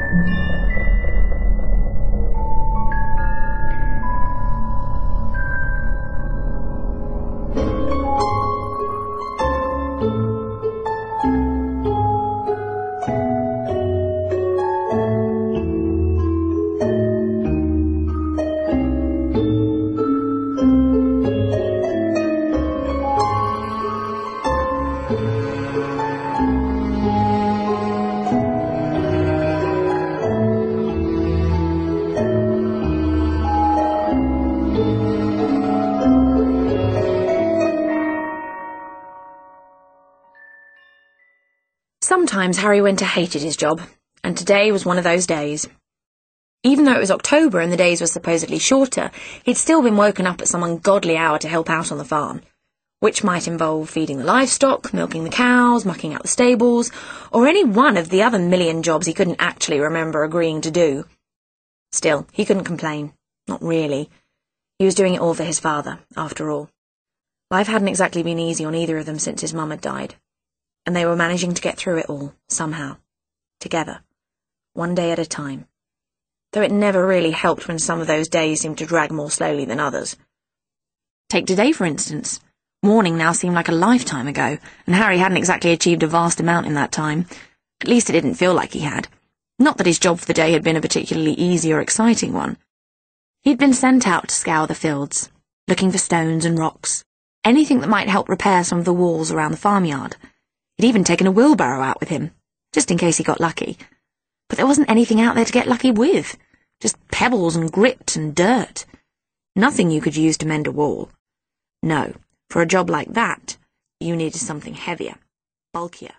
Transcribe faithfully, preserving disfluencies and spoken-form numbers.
Sometimes Harry Winter hated his job, and today was one of those days. Even though it was October and the days were supposedly shorter, he'd still been woken up at some ungodly hour to help out on the farm, which might involve feeding the livestock, milking the cows, mucking out the stables, or any one of the other million jobs he couldn't actually remember agreeing to do. Still, he couldn't complain. Not really. He was doing it all for his father, after all. Life hadn't exactly been easy on either of them since his mum had died, and they were managing to get through it all, somehow. Together. One day at a time. Though it never really helped when some of those days seemed to drag more slowly than others. Take today, for instance. Morning now seemed like a lifetime ago, and Harry hadn't exactly achieved a vast amount in that time. At least it didn't feel like he had. Not that his job for the day had been a particularly easy or exciting one. He'd been sent out to scour the fields, looking for stones and rocks, anything that might help repair some of the walls around the farmyard. He'd even taken a wheelbarrow out with him, just in case he got lucky. But there wasn't anything out there to get lucky with. Just pebbles and grit and dirt. Nothing you could use to mend a wall. No, for a job like that, you needed something heavier, bulkier.